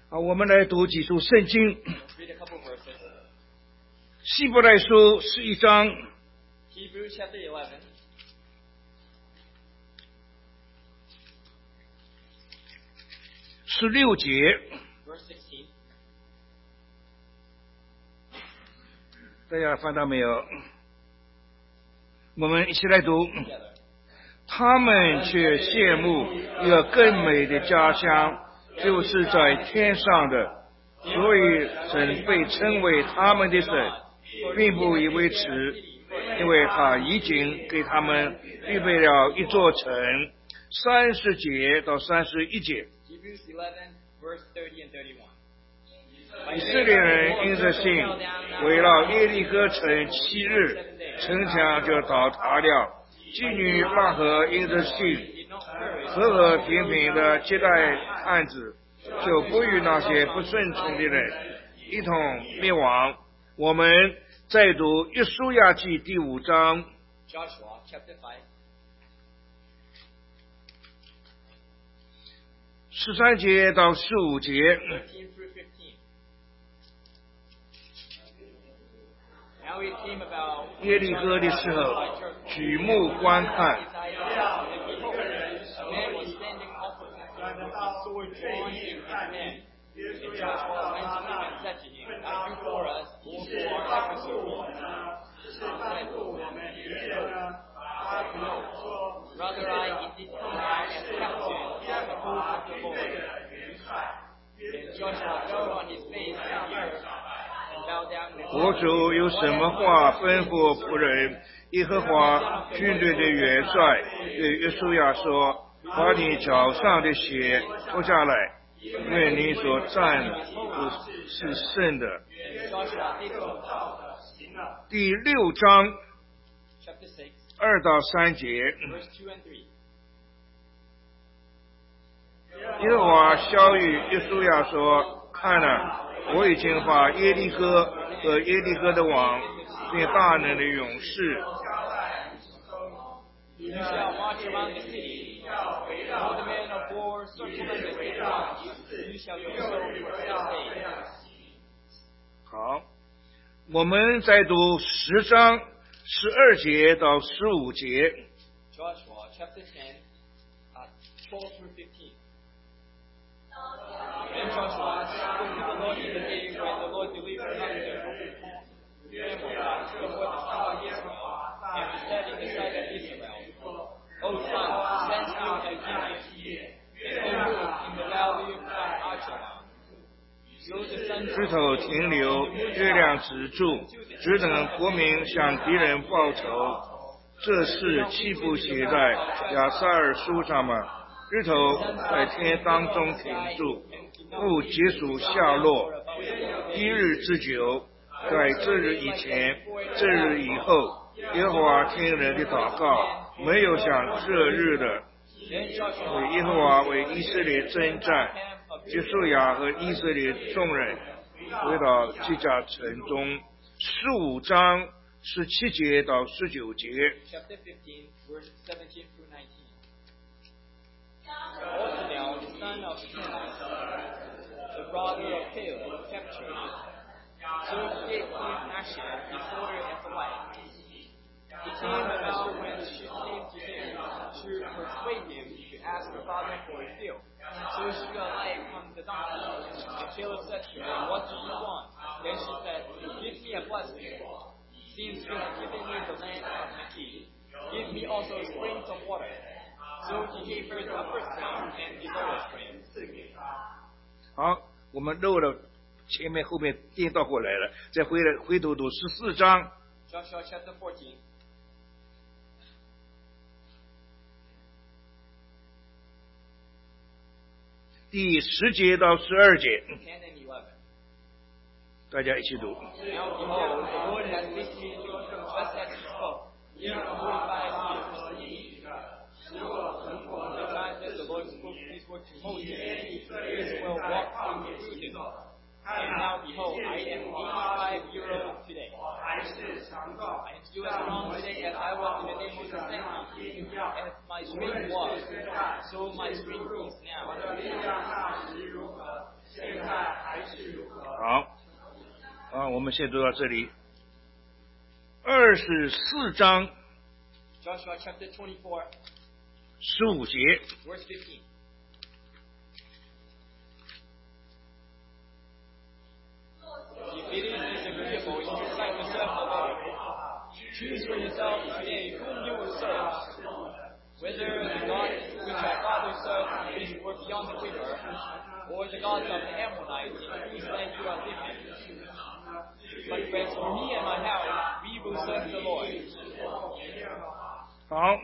好，我们来读几处圣经。 Read a couple verses. 希伯来书11章 Hebrews chapter 11, 16节， verse 16. 大家翻到没有？我们一起来读。 Together. 他们却羡慕一个更美的家乡，就是在天上的，所以神被称为他们的神，并不以为耻，因为他已经给他们预备了一座城。30节到31节， Hebrews 11, verse 30 and 31. 以色列人因着信，围绕耶利哥城7日，城墙就倒塌了。妓女拉合因着信， Did not perish, 和和平平的接待汉子，就不与那些不顺从的人一同灭亡。我们再读约书亚记第5章 Joshua chapter 5, 13节到15节。 13 through 15. Now it came about 耶利哥的时候，举目观看， A man was standing opposite him with his sword drawn in his hand. And Joshua went to him and said to him, Are you for us, or for our adversary? He said, No, rather I indeed come now as captain of the host of the Lord. Then Joshua fell on his face to the earth and bowed down before 国主有什么话吩咐仆人？耶和华军队的元帅对约书亚说：把你脚上的鞋脱下来，因为你所站的是圣的。 Joshua did so. 第6章 Chapter 6, 2到3节， verse 2 and 3. 耶和华晓谕约书亚说：看了，我已经把耶利哥和耶利哥的王，并大能的勇士， You shall march around the city, all the men of war circling the city around you. You shall do so for 6 days. 好，我们再读10章12节到15节。 Joshua chapter 10, 12 through 15. Then Joshua spoke to the Lord in the day when the Lord delivered up the Ammonites before the sons of Israel, and he said in the sight of Israel, O son, stand still and Gibeon, and O move in the valley of Ajalon. So the sons 枝头停留，月亮止住，只等国民向敌人报仇。这事岂不写在亚撒尔书上吗？日头在天当中停住，不结束下落。1日之久，在这日以前，这日以后，耶和华听人的祷告，没有像这日的。为耶和华为以色列征战，约书亚和以色列众人回到基甲城中。15章17节到19节。 chapter 15, verse 17 through 19. Othniel, the son of Kenaz, the brother of Caleb, captured him. So he gave him Asher, his daughter, as a wife. He came about when she came to him to persuade him to ask her father for a field. So she alighted from the donkey. And Caleb said to her, What do you want? Then she said, Give me a blessing. Since you have given me the land of Maki, give me also springs of water. So he gave her the upper spring and the lower spring. 好，我们漏了前面后面颠倒过来了，再回头读14章 Joshua chapter 14, 第10节到12节， 10 and 11. 大家一起读。 Now behold, the Lord has visited you just as he spoke. Here 45 years. The time that the Lord spoke these words to Moses, Israel walked through them. And now behold, I am 85 years old today. I am still as strong today as I was in the day Moses sent me. As my strength was, so my strength is now. 我们先读到这里。24章 Joshua chapter 24, 15节， verse 15. If it is disagreeable in your sight to serve the Lord, choose for yourself today whom you will serve, whether the God which our fathers served which were beyond the river, or the gods of the Ammonites in whose land you are living. But as for me and my house, we will serve the Lord. 好，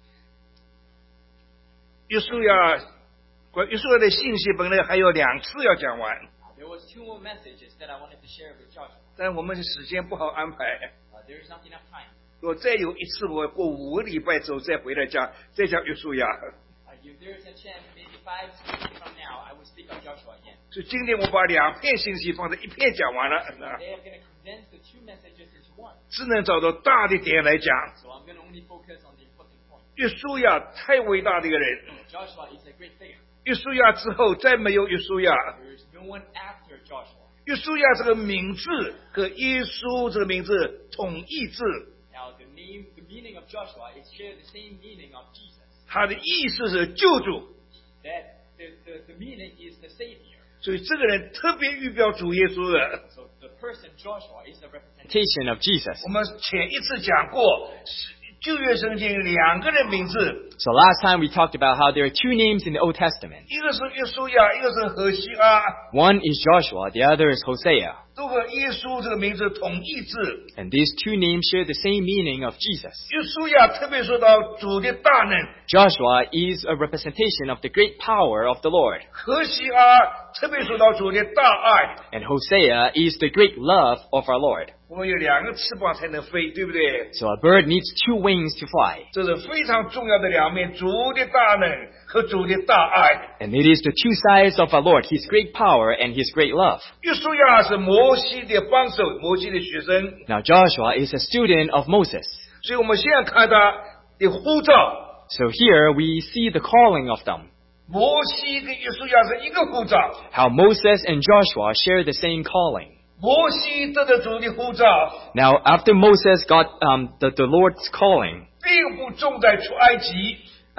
约书亚的信息本来还有2次要讲完， There was 2 more messages that I wanted to share with Joshua. 但我们的时间不好安排。 There is not enough time. 如果再有一次，我过5个礼拜之后再回来讲，再讲约书亚。 If there is a chance, maybe 5 weeks from now, I will speak of Joshua again. 所以今天我把2片信息放在1片讲完了， They are going to condense the 2 messages into one. 只能找到大的点来讲。 So I'm going to only focus on the important point. 约书亚太伟大的一个人， Joshua is a great figure. 约书亚之后再没有约书亚。 There is no one after Joshua. 约书亚这个名字和耶稣这个名字同义字， Now, the meaning of Joshua is share the same meaning of Jesus. 它的意思是救主， That the meaning is the Savior. 所以这个人特别预表主耶稣的。 So the person Joshua is a representation of Jesus. 我们前一次讲过，旧约圣经2个人名字， So last time we talked about how there are 2 names in the Old Testament. 一个是约书亚，一个是何西阿， One is Joshua, the other is Hosea. 都和耶稣这个名字同义字。 And these 2 names share the same meaning of Jesus. 约书亚特别说到主的大能， Joshua is a representation of the great power of the Lord. 何西阿特别说到主的大爱。 And Hosea is the great love of our Lord. 我们有2个翅膀才能飞，对不对？ So a bird needs 2 wings to fly. 这是非常重要的2面，主的大能和主的大爱。 And it is the 2 sides of our Lord, His great power and His great love. 约书亚是摩西的帮手，摩西的学生， Now Joshua is a student of Moses. 所以我们现在看他的呼召， So here we see the calling of them. 摩西跟约书亚是一个呼召， How Moses and Joshua share the same calling. 摩西得到主的呼召， Now after Moses got the Lord's calling, 并不重在出埃及，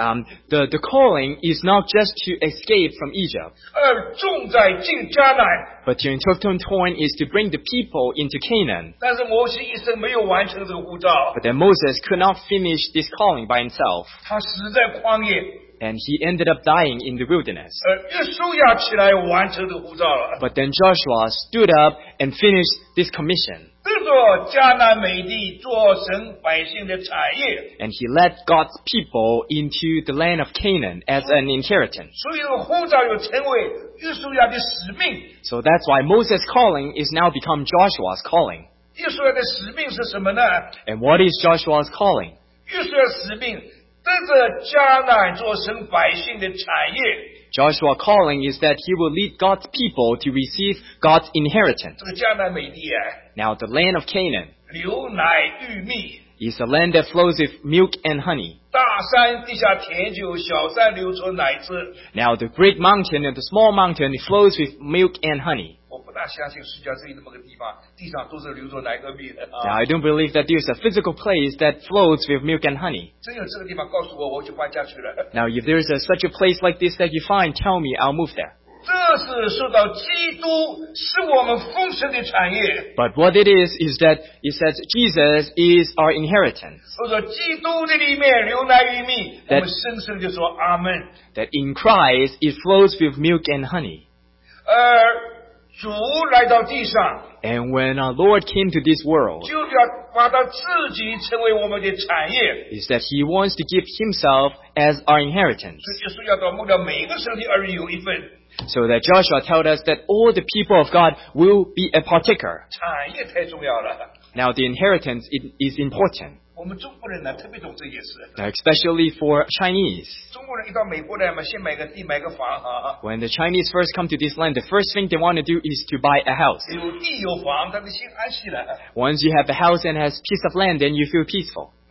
the calling is not just to escape from Egypt, 而重在进迦南。 but the important point is to bring the people into Canaan. 但是摩西一生没有完成这个呼召， But then Moses could not finish this calling by himself, 他死在旷野， and he ended up dying in the wilderness. 约书亚起来完成这个呼召了， But then Joshua stood up and finished this commission, 得着迦南美地做神百姓的产业。 and he led God's people into the land of Canaan as an inheritance. 所以这个呼召又成为约书亚的使命。 So that's why Moses' calling is now become Joshua's calling. 约书亚的使命是什么呢？ And what is Joshua's calling? 约书亚使命得着迦南做神百姓的产业。 Joshua's calling is that he will lead God's people to receive God's inheritance. 这个迦南美地啊， Now the land of Canaan 流奶育蜜， is a land that flows with milk and honey. 大山地下甜酒，小山流出奶汁。 Now the great mountain and the small mountain flows with milk and honey. 我不大相信世界上只有那么个地方，地上都是流着奶和蜜的 Now 啊！ I don't believe that there's a physical place that flows with milk and honey. 真有这个地方，告诉我，我就搬家去了。 Now if there's such a place like this that you find, tell me, I'll move there. 这是受到基督是我们丰盛的产业。 But what it is that it says Jesus is our inheritance. 或者基督的里面流奶与蜜，我 That- 们深深就说阿门。 That in Christ it flows with milk and honey. 而主来到地上， And when our Lord came to this world, 就要把他自己成为我们的产业。 is that He wants to give Himself as our inheritance. 所以耶稣要到目了每个身体儿女有一份 So that Joshua told us that all the people of God will be a partaker. 产业，太重要了。 Now the inheritance is important, 我们中国人呢特别懂这件事。 especially for Chinese. 中国人一到美国来嘛，先买个地买个房啊， When the Chinese first come to this land, the first thing they want to do is to buy a house. 有地有房，他的心安息了。 Once you have a house and has piece of land, then you feel peaceful. 没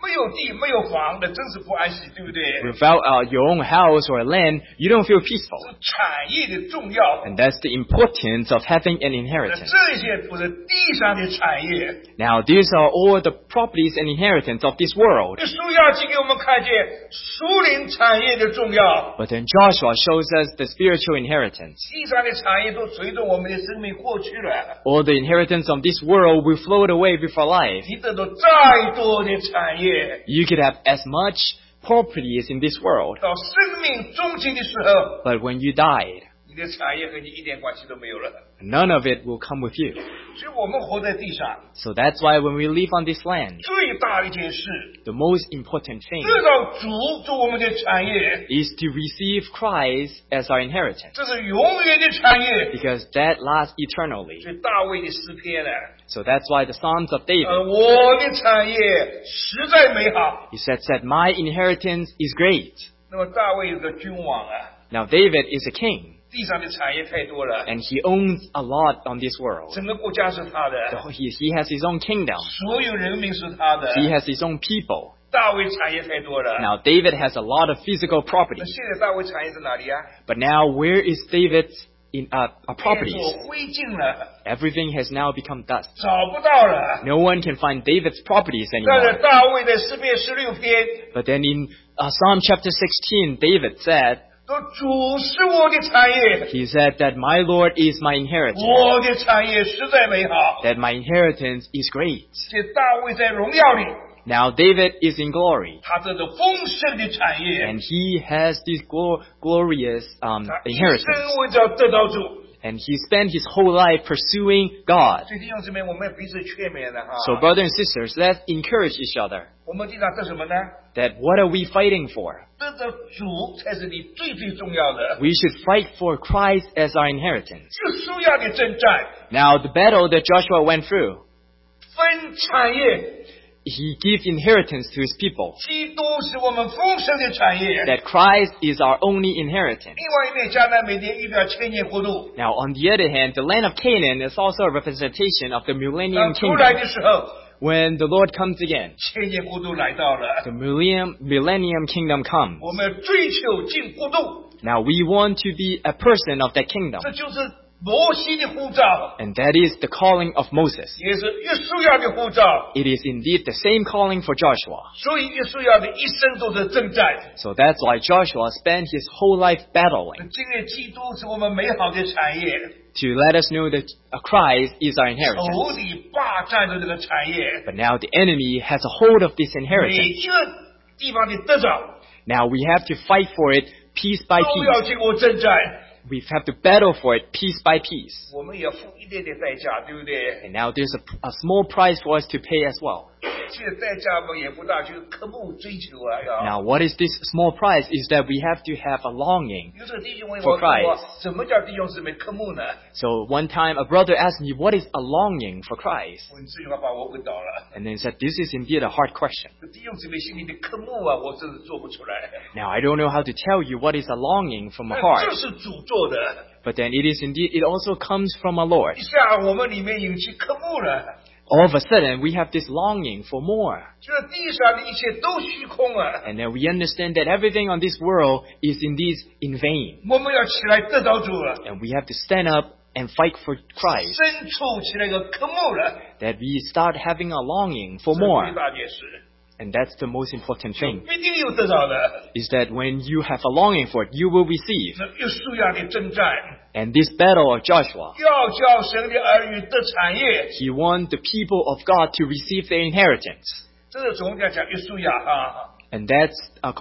没有地没有房，那真是不安息，对不对？ Without your own house or land, you don't feel peaceful. 产业的重要， And that's the importance of having an 那 inheritance. 这些不是地上的产业。 Now, these are all the properties and inheritance of this world. 这书亚记给我们看见属灵产业的重要， But then Joshua shows us the spiritual inheritance. 地上的产业都随着我们的生命过去了。 All the inheritance of this world will float away with our life. 你得到再多的产业， You could have as much properties in this world, 到生命终极的时候， but when you died, 你的产业和你一点关系都没有了。 none of it will come with you. 所以我们活在地上， So that's why when we live on this land, 最大的一件事， the most important thing 得到主做我们的产业， is to receive Christ as our inheritance, 这是永远的产业。 because that lasts eternally. 所以大卫的诗篇呢， So that's why the Psalms of David, 我的产业实在美好。 he said, my inheritance is great. 那么大卫有个君王啊， Now David is a king, 地上的产业太多了， and he owns a lot on this world. 整个国家是他的， So he has his own kingdom. 所有人民是他的。 He has his own people. 大卫产业太多了。 Now David has a lot of physical 那 property. 现在大卫产业在哪里啊？ But now where is David's 变 properties? 作灰烬了， Everything has now become dust. 找不到了。 No one can find David's properties 但是 anymore. 大卫的诗篇16篇， But then in Psalm chapter 16, David said, 说主是我的产业， he said that my Lord is my inheritance, 我的产业实在美好。 that my inheritance is great. 这大卫在荣耀里， Now David is in glory, 他这个丰盛的产业， and he has this glorious 他一 inheritance. 生为着得到主。 And he spent his whole life pursuing God. 所以弟兄姊妹，我们彼此劝勉了哈。 So brothers and sisters, let's encourage each other 我们经常得什么呢？ that what are we fighting for? 得着主才是你最最重要的。 We should fight for Christ as our inheritance. 是属亚的征战， Now the battle that Joshua went through, 分产业， he gave inheritance to his people. 基督是我们丰盛的产业。 That Christ is our only inheritance. 另外一面，迦南美地预表千年国度。 Now on the other hand, the land of Canaan is also a representation of the 当 millennium 出来 kingdom. 的时候， When the Lord comes again, 千年国度来到了， the millennium kingdom comes. 我们追求进国度， Now we want to be a person of that kingdom. 这就是摩西的呼召， And that is the calling of Moses. 也是约书亚的呼召。 It is indeed the same calling for Joshua. 所以约书亚的一生都在征战。 So that's why Joshua spent his whole life battling 今日基督是我们美好的产业， to let us know that Christ is our 仇 inheritance. 敌霸占着这个产业， But now the enemy has a hold of this 每 inheritance. 一个地方的得着 Now we have to fight for it piece by 都要 piece. 经过征战， We have to battle for it piece by piece. 我们也要付一点点代价，对不对？ And now there's a small price for us to pay as well. 这个代价嘛也不大，就是科目追求啊，要。 Now what is this small price is that we have to have a longing. 有这个弟兄问 For 我说 Christ 什么叫弟兄姊妹科目呢？ So one time a brother asked me, what is a longing for Christ? 我这句话把我问倒了。 And then he said, this is indeed a hard question. 弟兄姊妹心里的科目啊，我真是做不出来。 Now I don't know how to tell you what is a longing from a 这 heart. 是主做的， But then it is indeed, it also comes from a Lord. 一下我们里面引起科目了， All of a sudden, we have this longing for more. 就是地上的一切都虚空啊。 And then we understand that everything on this world is indeed in vain. 我们要起来得到主了， And we have to stand up and fight for Christ. 深处起来一个科目了， That we start having a longing for 这是 more. 最大件事， And that's the most important thing. 必定有得到的。 Is that when you have a longing for it, you will receive. 那约书亚的征战， And this battle of Joshua, 要叫神的儿女得产业， he want the people of God to receive their inheritance. 这是总讲约书亚啊。 And that's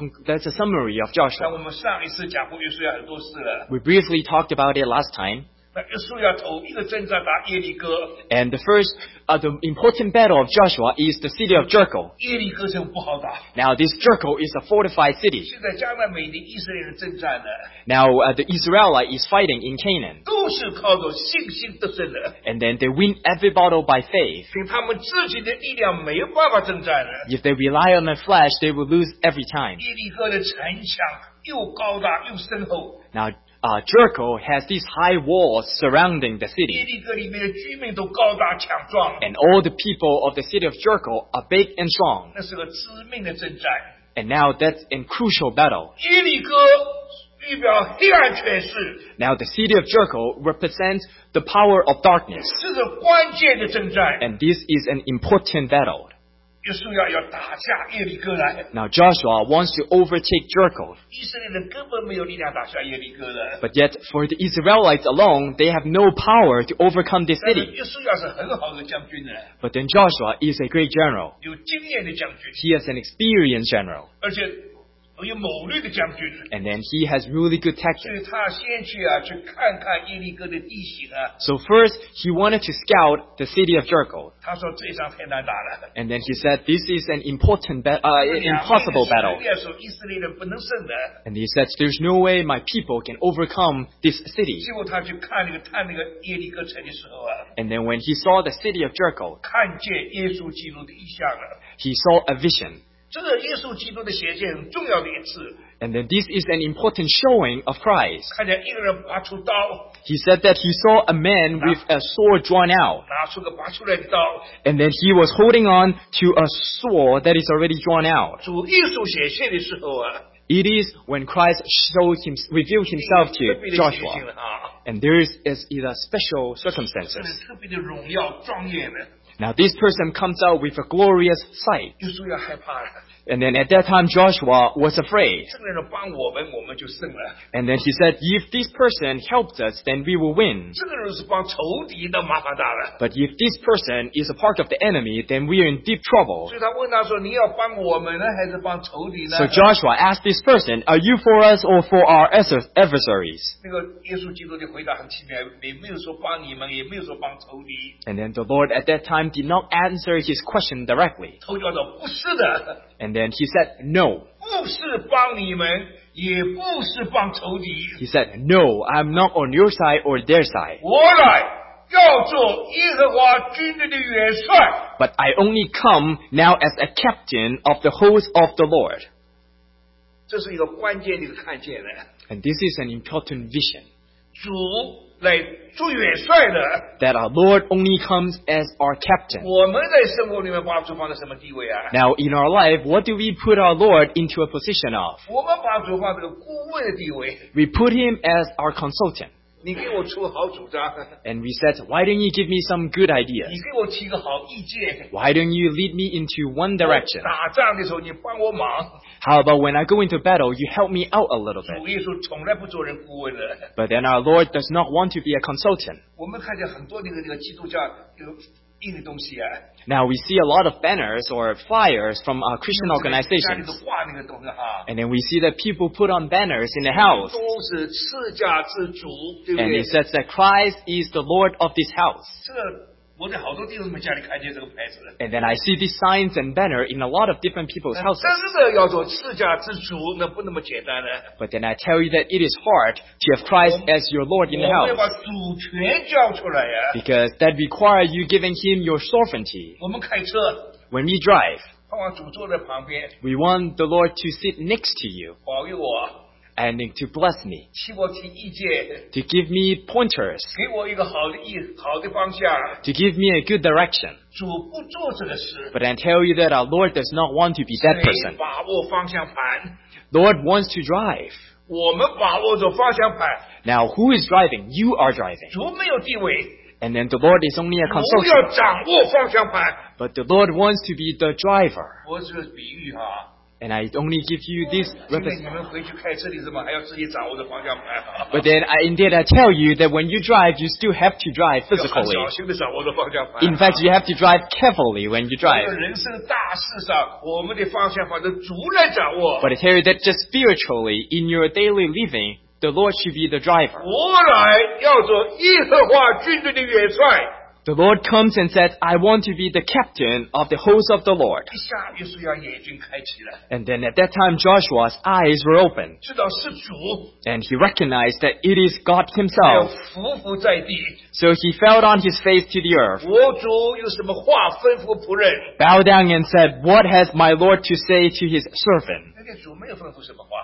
a summary of 像 Joshua. 我们上一次讲过约书亚很多次了。 We briefly talked about it last time. 那约书亚头一个征战打耶利哥， And the important battle of Joshua is the city of Jericho. 耶利哥城不好打。 Now this Jericho is a fortified city. 现在迦南美地以色列人征战的， Now the Israelite is fighting in Canaan. 都是靠着信心得胜的， And then they win every battle by faith. 凭他们自己的力量没有办法征战的。 If they rely on their flesh, they will lose every time. 耶利哥的城墙又高大又深厚， Now Jericho has these high walls surrounding the 耶 city. 利哥里面的居民都高大强壮， And all the people of the city of Jericho are big and strong. 那是个致命的征战。 And now that's a crucial battle. 耶利哥预表黑暗权势， Now the city of Jericho represents the power of darkness. 这是关键的征战。 And this is an important battle. 约书亚要打下耶利哥来， Now Joshua wants to overtake Jericho. 以色列人根本没有力量打下耶利哥的。 But yet for the Israelites alone, they have no power to overcome this 但是 city. 约书亚是很好的将军呢， But then Joshua is a great general. 有经验的将军， He is an experienced general. 而且有谋略的将军， And then he has really good 所 tactics. 以他先去看看耶利哥的地形啊。 So first, he wanted to scout the city of Jericho. 他说这场太难打了， And then he said, this is an impossible battle. 以色列人不能胜的。 And he said, there's no way my people can overcome this city. 结果他去探那个耶利哥城的时候啊， And then when he saw the city of Jericho, 看见耶稣基督的异象了。 he saw a vision. 这个耶稣基督的显现很重要的一次， And then this is an important showing of Christ. 看见一个人拔出刀， He said that he saw a man with a sword drawn out. 拿出个拔出来的刀。 And then he was holding on to a sword that is already drawn out. 主耶稣显现的时候啊， It is when Christ revealed himself 特别 to 的显现 Joshua. 了啊， And there is either special 这 circumstances. 是特别的荣耀庄严的。 Now this person comes out with a glorious sight. 耶稣要害怕了， And then at that time Joshua was afraid. 这个人帮我们，我们就胜了； And then he said, if this person helps us, then we will win. 这个人是帮仇敌的，麻烦大了。 But if this person is a part of the enemy, then we are in deep trouble. 所以他问他说：“你要帮我们呢，还是帮仇敌呢 So Joshua asked this person, are you for us or for our adversaries? 那个耶稣基督的回答很奇妙，也没有说帮你们，也没有说帮仇敌， And then the Lord at that time did not answer his question directly. 头叫做不是的， And then he said, no. 不是帮你们，也不是帮仇敌。 He said, no, I'm not on your side or their side. 我来要做耶和华军队的元帅。 But I only come now as a captain of the host of the Lord. 这是一个关键的一个看见呢。 And this is an important vision. 主来做元帅的， That our Lord only comes as our captain. 我们在生活里面把主放在什么地位啊？ Now in our life, what do we put our Lord into a position of? 我们把主放这个顾问的地位。 We put him as our consultant. 你给我出好主张， And we said, why don't you give me some good 你 ideas? 给我提个好意见。 Why don't you lead me into one direction? 打仗的时候你帮我忙。 How about when I go into battle, you help me out a little 主 bit? 耶稣从来不做人顾问的。 But then our Lord does not want to be a consultant. 我们看见很多那个基督教有印的东西啊， Now we see a lot of banners or flyers from Christian 家里 organizations. 头挂那个东西哈， And then we see that people put on banners in the house. 都是赐价之主，对不 And 对 it？says that Christ is the Lord of this house. 这个我在好多弟兄们家里看见这个牌子的。 And then I see these signs and banner in a lot of different people's houses. 真的要做赐价之主，那不那么简单的。 But then I tell you that it is hard to have Christ as your Lord in 我 the 们要 house. 把主权交出来呀。 Because that requires you giving him your sovereignty. 我们开车， When we drive, 盼望主坐在旁边， we want the Lord to sit next to you 保佑我， and to bless me, 替我提意见， to give me pointers, 给我一个好的方向。 to give me a good direction. 主不做这个事， But I tell you that our Lord does not want to be that 谁 person. 把握方向盘？ Lord wants to drive. 我们把握着方向盘， Now, who is driving? You are driving. 主没有地位， And then the Lord is only a 主 consultant. 要掌握方向盘。 But the Lord wants to be the driver. 我这个比喻哈， And I only give you this 今天 representation. 你们回去开车的时候还要自己掌握着方向盘哈。 But then indeed I tell you that when you drive, you still have to drive 要很 physically. 小心的掌握着方向盘。 In fact, you have to drive carefully when you 这 drive. 个人生大事上，我们的方向盘的主来掌握。 But I tell you that just spiritually, in your daily living, the Lord should be the driver. 我来要做耶和华军队的元帅。 The Lord comes and says, I want to be the captain of the host of the Lord. 一下约书亚眼睛开启了， And then at that time, Joshua's eyes were open. 知道是主， And he recognized that it is God 要 himself. 匍匐在地。 So he fell on his face to the earth, 我主有什么话吩咐仆人？ bowed down and said, What has my Lord to say to his servant? 那个主没有吩咐什么话，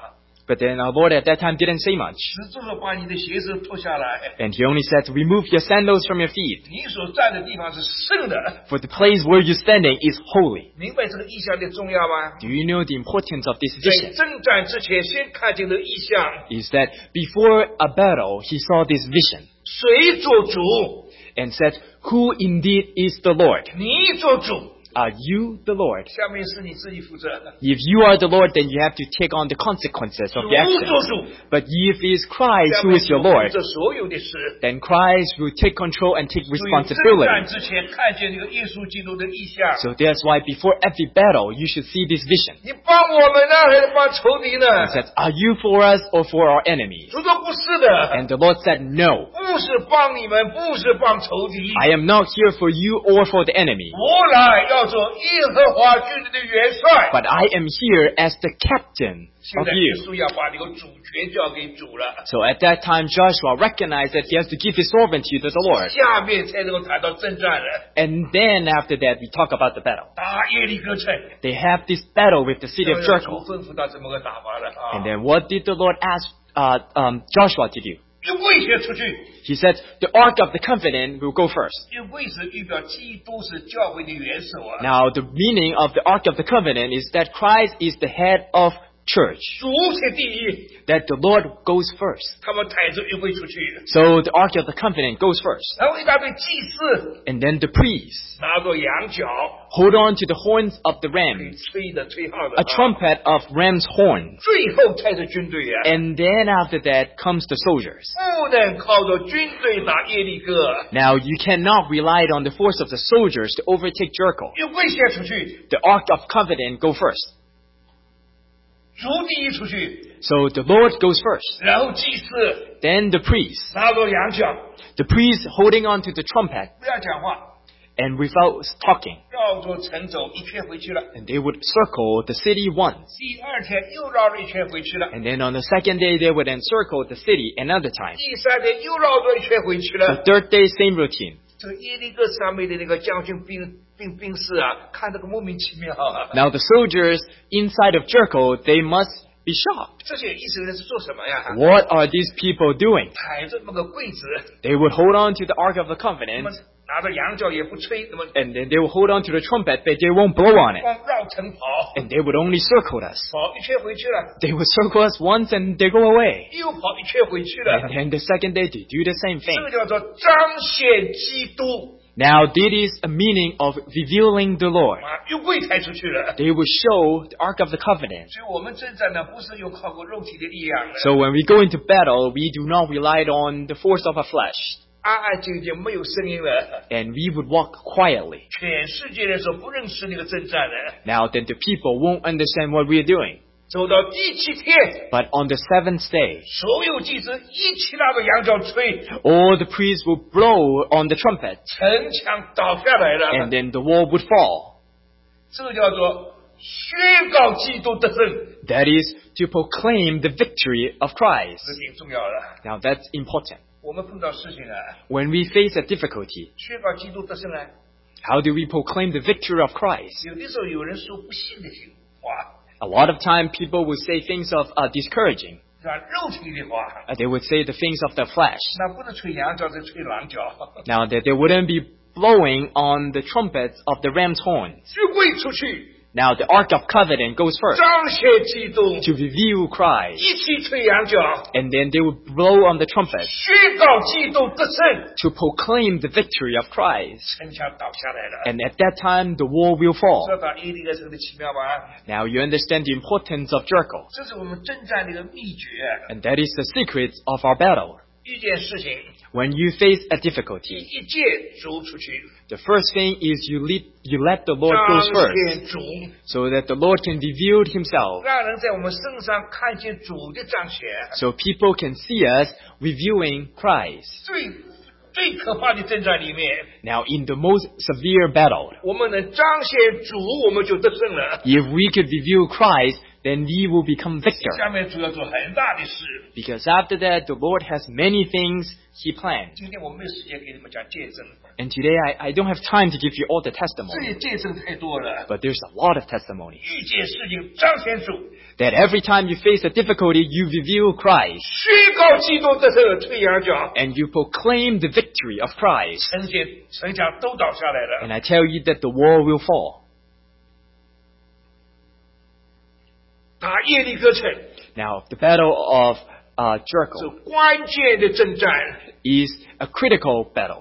But then our Lord at that time didn't say much. 只做说把你的鞋子脱下来， And He only said, remove your sandals from your feet, 你所站的地方是圣的。 for the place where you're standing is holy. 明白这个意象的重要吗？ Do you know the importance of this 在 vision? 征战之前，先看见的意象， Is that before a battle, He saw this vision 谁做主？ and said, who indeed is the Lord? 你做主。 Are you the Lord? 下面是你自己负责。 If you are the Lord, then you have to take on the consequences 主 of the 做 actions. 主， But if it is Christ 下 who 面 is your 负 Lord, 责所有的事。 then Christ will take control and take 所以征 responsibility. 战之前看见这个耶稣基督的意象， So that's why before every battle, you should see this vision. 你帮我们呢，还是帮仇敌呢？ He says, are you for us or for our enemies? 主说不是的， And the Lord said, no, 不是帮你们，不是帮仇敌。 I am not here for you or for the enemy, 我来要做耶和华军队的元帅。 but I am here as the captain 现 of 在耶 you. 稣要把这个主权交给主了， So at that time, Joshua recognized that he has to give his sovereignty to the Lord. 下面才能够谈到征战了。 And then after that, we talk about the battle. 打耶利哥城， They have this battle with the city of 主 Jericho. 吩咐他怎么个打法了啊 And？then what did the Lord ask Joshua to do? 预备先出去， He said, the Ark of the Covenant will go first. 预备是预表基督是教会的元首啊。 Now, the meaning of the Ark of the Covenant is that Christ is the head of church, 主是第一， that the Lord goes first. 他们抬着预备出去， So the Ark of the Covenant goes first. 然后一大堆祭司 And then the priests 拿着羊角， hold on to the horns of the 可以 rams, 吹的吹号的 a trumpet of ram's horns. 最后才是军队啊， And then after that comes the soldiers. 不能靠着军队打耶利哥， Now, you cannot rely on the force of the soldiers to overtake Jericho. 预备先出去， The Ark of Covenant go first. 主第一出去， So the Lord goes first. 然后祭司 Then the priests. 拿着羊角， The priests holding on to the trumpet 不要讲话， and without talking. 绕着城走一圈回去了。 And they would circle the city once. 第二天又绕着一圈回去了， And then on the second day, they would encircle the city another time. 第三天又绕着一圈回去 The 了。 third day, same routine. 这个耶利哥上面的那个将军兵士啊，看这个莫名其妙啊。 Now the soldiers inside of Jericho, they must be shocked. 这些以色列人是做什么呀？ What are these people doing? 抬着那么个柜子， They would hold on to the Ark of the 那么 Covenant, 拿着羊角也不吹，那么 and then they will hold on to the trumpet, but they won't blow on it. 光绕城跑， And they would only circle us. 跑一圈回去了， They would circle us once and they go away. 又跑一圈回去了 And。then the second day, they do the same 这 thing. 个叫做彰显基督 Now, this is a meaning of revealing the Lord. 啊，又柜抬出去了。 They will show the Ark of the Covenant. 所以我们征战呢，不是用靠过肉体的力量的， So when we go into battle, we do not rely on the force of our flesh. 安安静静没有声音了。 And we would walk quietly. 全世界人说不认识那个征战的， Now, then the people won't understand what we're doing. 走到第7天， But on the seventh day, 所有祭司一起拿着羊角吹， all the priests will blow on the trumpet, 城墙倒下来了 and。then the wall would fall. 这个叫做宣告基督得胜， That is to proclaim the victory of 这 Christ. 挺重要的。 Now, that's important. 我们碰到事情啊， When we face a difficulty, 宣告基督得胜啊， how do we proclaim the victory of Christ? 有的时候有人说不信的话， A lot of time, people will say things of discouraging. 是吧？肉体的话， They would say the things of the flesh. 那不是吹羊角，是吹狼角。 Now, that they wouldn't be blowing on the trumpets of the ram's horns. 聚会出去， Now, the Ark of Covenant goes first 彰显基督， to reveal Christ. 一起吹羊角， And then they would blow on the trumpet 宣告基督得胜， to proclaim the victory of Christ. 城墙倒下来了。 And at that time, the wall will 知 fall. 道耶利哥城的奇妙吗？ Now, you understand the importance of Jericho. 这是我们征战的一个秘诀。 And that is the secret of our battle. 一件事情， When you face a 第 difficulty, 一届主出去， the first thing is you let the Lord go 彰 first, 显主， so that the Lord can reveal Himself, 让人在我们身上看见主的彰显。 so people can see us reviewing Christ. 最可怕的征战里面， Now, in the most severe battle, 我们能彰显主，我们就得胜了。 if we could reveal Christ, then we will become victor. 下面主要做很大的事。 Because after that, the Lord has many things He planned. 今天我没有时间给你们讲见证， And today, I don't have time to give you all the 这 testimony. 些见证太多了。 But there's a lot of testimony. 遇见事情彰显主， That every time you face a difficulty, you reveal Christ. 宣告基督得胜，退羊角， And you proclaim the victory of Christ. 城墙都倒下来了。 And I tell you that the wall will fall. 打耶利哥城 Now, the battle of 是 Jericho 关键的征战。 is a critical battle.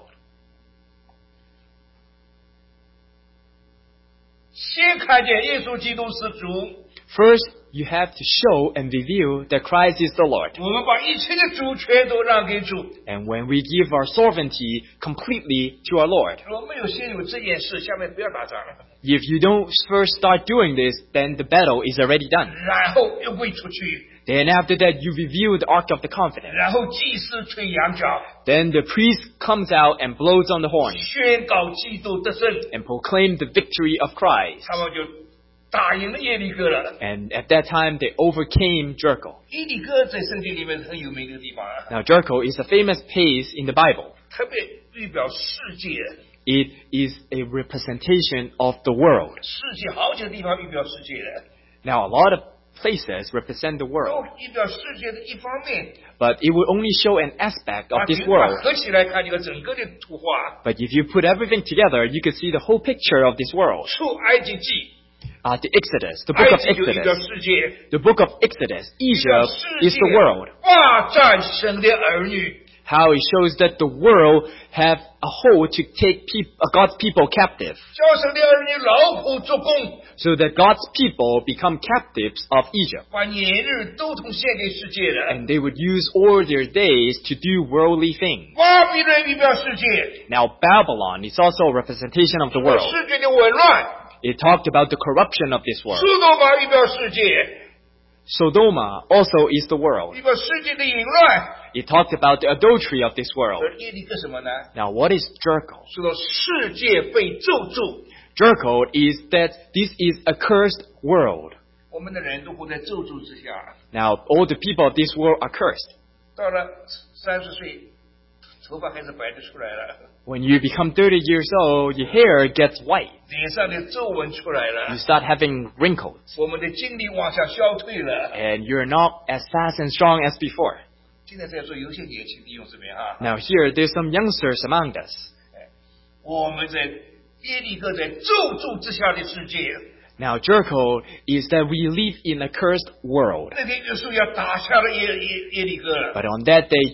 先看见耶稣基督是主， First, you have to show and reveal that Christ is the Lord. 我们把一切的主权都让给主。 And when we give our sovereignty completely to our Lord, 如果没有先有这件事，下面不要打仗了。 if you don't first start doing this, then the battle is already done. 然后又归出去， Then after that, you reveal the Ark of the Covenant. 然后祭司吹羊角， Then the priest comes out and blows on the horn 宣告基督得胜， and proclaim the victory of Christ. 他们就打赢了耶利哥了。 And at that time, they overcame Jericho. 耶利哥在圣经里面是很有名的地方啊， Now, Jericho is a famous place in the Bible. 特别预表世界， It is a representation of the world. 世界好几个地方预表世界的， Now, a lot of places represent the 都 world, 预表世界的一方面。 but it will only show an aspect 把 of this 把 world. 合起来看，这个整个的图画。 But if you put everything together, you can see the whole picture of this world. 出埃及记， The Exodus, the book 埃 of 及就预表 Exodus. 世界， The book of Exodus, 预表 Egypt 世 is 界 the world. 霸占神的儿女。 How it shows that the world have a hold to take God's people captive, 叫神的儿女劳苦做工， so that God's people become captives of Egypt. 把年日都统献给世界的。 And they would use all their days to do worldly things. 巴比伦预表世界， Now, Babylon is also a representation of the world. 世界的紊乱。 It talked about the corruption of this world. 苏多玛预表世界， Sodoma also is the world. 预表世界的淫乱。 It talked about the adultery of this world. 而耶利哥什么呢？ Now, what is Jericho? 说到世界被咒诅， Jericho is that this is a cursed world. 我们的人都活在咒诅之下。 Now, all the people of this world are cursed. 到了30岁，头发开始白的出来了， When you become 30 years old, your hair gets white. 脸上的皱纹出来 You 了， start having wrinkles. 我们的精力往下消退了。 And you're not as fast and strong as before. 现在在座有些年轻弟兄姊妹哈， Now, here, there's some youngsters among us. 我们在耶利哥在咒诅之下的世界。 Now, Jericho is that we live in a cursed world. 那天约书亚打下了耶利哥了， But on that day,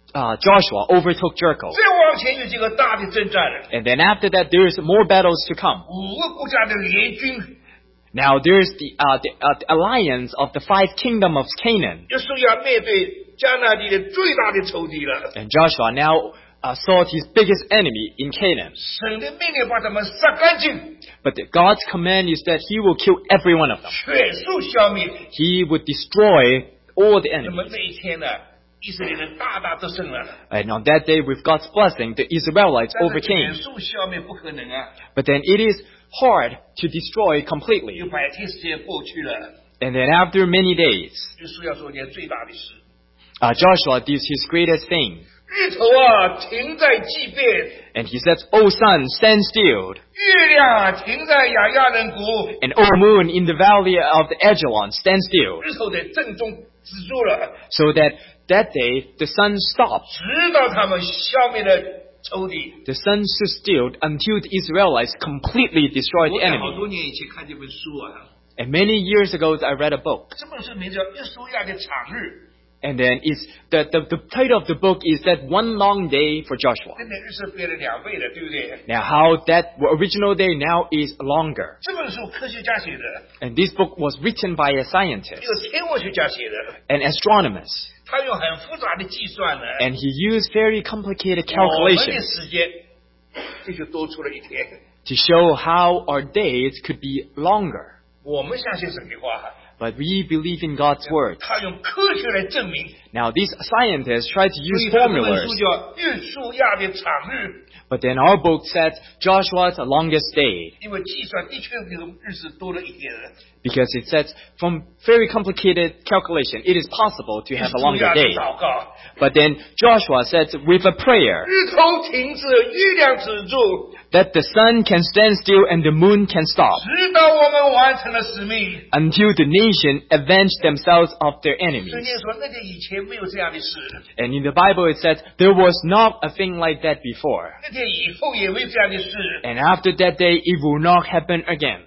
Joshua overtook Jericho. 再往前有几个大的征战了， And then after that, there's more battles to come. 5个国家的联军， Now, there's the alliance of the 5 kingdoms of Canaan. 约书亚面对迦南地的最大的仇敌了。 And Joshua now sought his biggest enemy in Canaan. 神的命令把他们杀干净， But God's command is that he will kill every one of them. 全数消灭。 He would destroy all the 那么 enemies. 那一天呢，以色列人大大得胜了。 And on that day, with God's blessing, the Israelites 但是 overcame. 全数消灭不可能啊， But then it is hard to destroy completely. 有100天时间过去了， And then after many days, 约书亚做一件最大的事。 Joshua did his greatest thing. 日头啊，停在祭变； And he says, O sun, stand still. 月亮啊，停在雅亚人谷； And O moon, in the valley of the Ajalon, stand still. 日头在正中止住了， So that day, the sun stopped. 直到他们消灭了仇敌。 The sun stood still until the Israelites completely destroyed 我 the 在好 enemy. 多年以前看这本书啊， And many years ago, I read a book. 这本书名叫《约书亚的长日》。 And then the title of the book is that one long day for Joshua. 那日是变了2倍了，对不对？ Now how that original day now is longer. 这本书科学家写的， And this book was written by a scientist, 有天文学家写的， an astronomer. 他用很复杂的计算呢， And he used very complicated 我们的 calculations 时间这就多出了一天。 to show how our days could be longer. 我们相信神的话， But we believe in God's word. 他用科学来证明。 Now, these scientists try to 所 use 以这本 formulas. 书叫约书亚的长日， But then our book said Joshua's longest day. 因为计算的确比日子多了一天。 Because it says from very complicated calculation, it is possible to 约 have a 书 longer 亚的 day. 祷告， But then Joshua said with a prayer 日头停止，月亮止住， that the sun can stand still and the moon can stop 直到我们完成了使命。 until the nation avenge themselves of their 圣 enemies. 经说，那个以前没有这样的事， And in the Bible it says there was not a thing like that before. 那天以后也没有这样的事。 And after that day it will not happen again.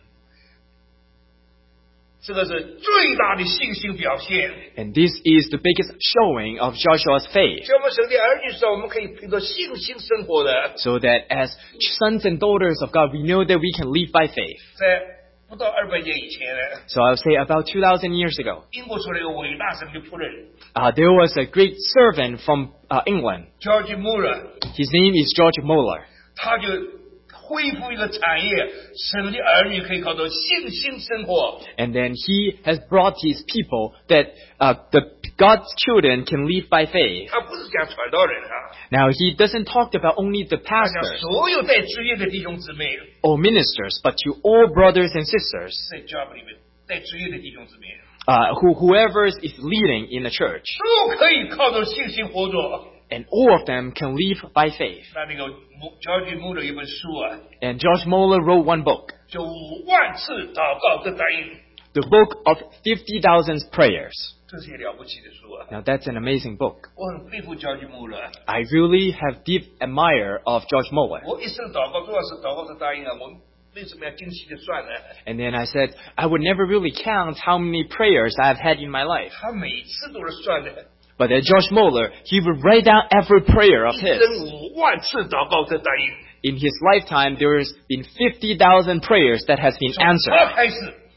这个是最大的信心表现。 And this is the biggest showing of Joshua's faith. 像我们神的儿女时，我们可以凭着信心生活的。 So that as sons and daughters of God, we know that we can live by faith. 在不到200年以前呢， So I would say about 2,000 years ago, 英国出来一个伟大神的仆人 there was a great servant from England. George Muller， His name is George Muller. 他就恢复一个产业，神的儿女可以靠着信心生活。 And then he has brought his people that God's children can live by faith. 他不是讲传道人啊， Now he doesn't talk about only the 他讲 pastors 所有在职业的弟兄姊妹， or ministers, but to all brothers and sisters, 在 job 里面在职业的弟兄姊妹， whoever is leading in the church. 都可以靠着信心活着。 And all of them can live by faith. 那个 George Muller 有一本书啊， And George Muller wrote one book, 叫5万次祷告的答应， the book of 50,000 prayers. 这是一个了不起的书啊！ Now that's an amazing book. 我很佩服 George Muller， I really have deep admire of George Muller. 我一生祷告主要是祷告的答应啊，我为什么要精细的算呢？ And then I said, I would never really count how many prayers I've had in my life. 他每次都是算的， But then George Muller, he would write down every prayer of 一 his. 生5万次祷告的答应。 In his lifetime, there has been 50,000 prayers that has been 从他 answered. 开始，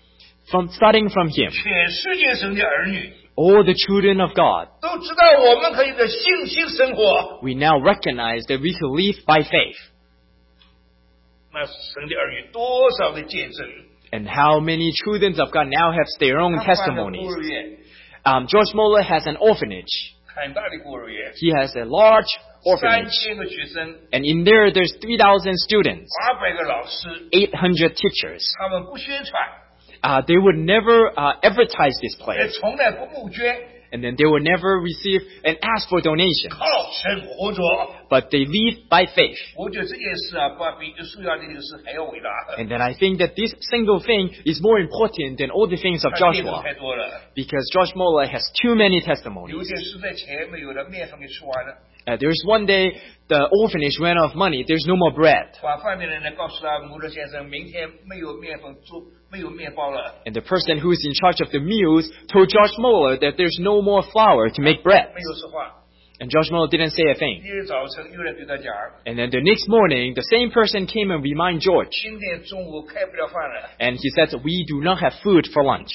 Starting from him, 全世界神的儿女 all the children of God, 都知道我们可以的信心生活。 we now recognize that we can live by faith. 那神的儿女多少的见证？ And how many children of God now have their own 他办了孤 testimonies. 儿院， George Muller has an orphanage. 很大的孤儿院， He has a large orphanage. 3000个学生， And in there, there's 3,000 students, 800个老师， 800 teachers. 他们不宣传， They would never advertise this 也 place. 从来不募捐， And then they would never receive and ask for donations. 靠神活着。 But they live by faith. 我觉得这件事啊，比约书亚的那个事还要伟大。 And then I think that this single thing is more important than all the things of 他见证 Joshua. 太多了， Because George Muller has too many 有 testimonies. 些实在钱没有了，面粉给吃完了。 There's one day the orphanage ran out of money. There's no more bread. 管饭的人呢，告诉他穆勒先生，明天没有面粉做，没有面包了， And the person who's in charge of the meals told George Muller that there's no more flour to make bread. 没有说话。 And George Muller didn't say a thing. 第二天早晨又来对他讲， And then the next morning, the same person came and reminded George. 今天中午开不了饭了， And he said, we do not have food for lunch.